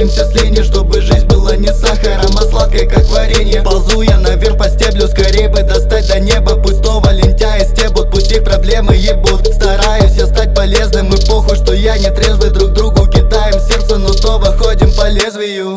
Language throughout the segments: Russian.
делимся с линии, чтобы жизнь была не сахаром, а сладкой, как варенье. Ползу я наверх по стеблю, скорее бы достать до неба. Пусть снова лентяи стебут, пусть их проблемы ебут. Стараюсь я стать полезным, и похуй, что я не трезвый. Друг другу кидаем сердце, но снова ходим по лезвию.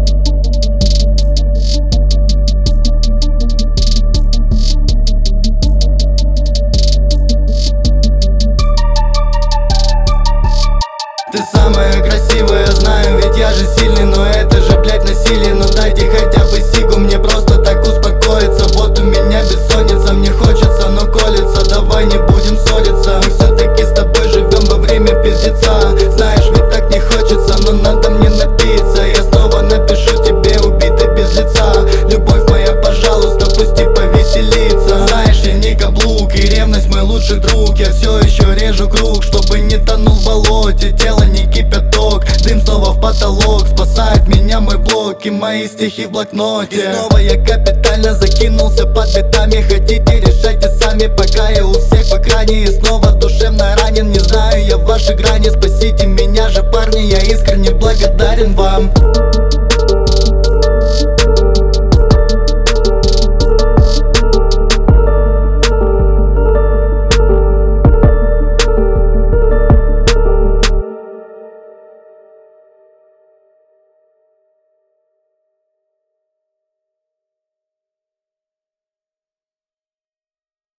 Ты самая красивая, знаю, ведь я же сильный, но это же, блять, насилие. Но дайте хотя бы сигу, мне просто так успокоиться. Вот у меня бессонница, мне хочется, но колется. Давай не будем ссориться, мы все-таки с тобой живем во время пиздеца. Знаешь, ведь так не хочется, но надо мне напиться. Я снова напишу тебе, убитый без лица. Любовь моя, пожалуйста, пусти повеселиться. Знаешь, я не каблук, и ревность мой лучший друг. Я все еще режу круг, чтобы не тонул в болоте. Тело не кипяток, дым снова в потолок. Спасает меня мой блок и мои стихи в блокноте. И снова я капитально закинулся под битами. Хотите, решайте сами, пока я у всех в экране. И снова душевно ранен, не знаю я ваши грани. Спасите меня же, парни, я искренне благодарен вам.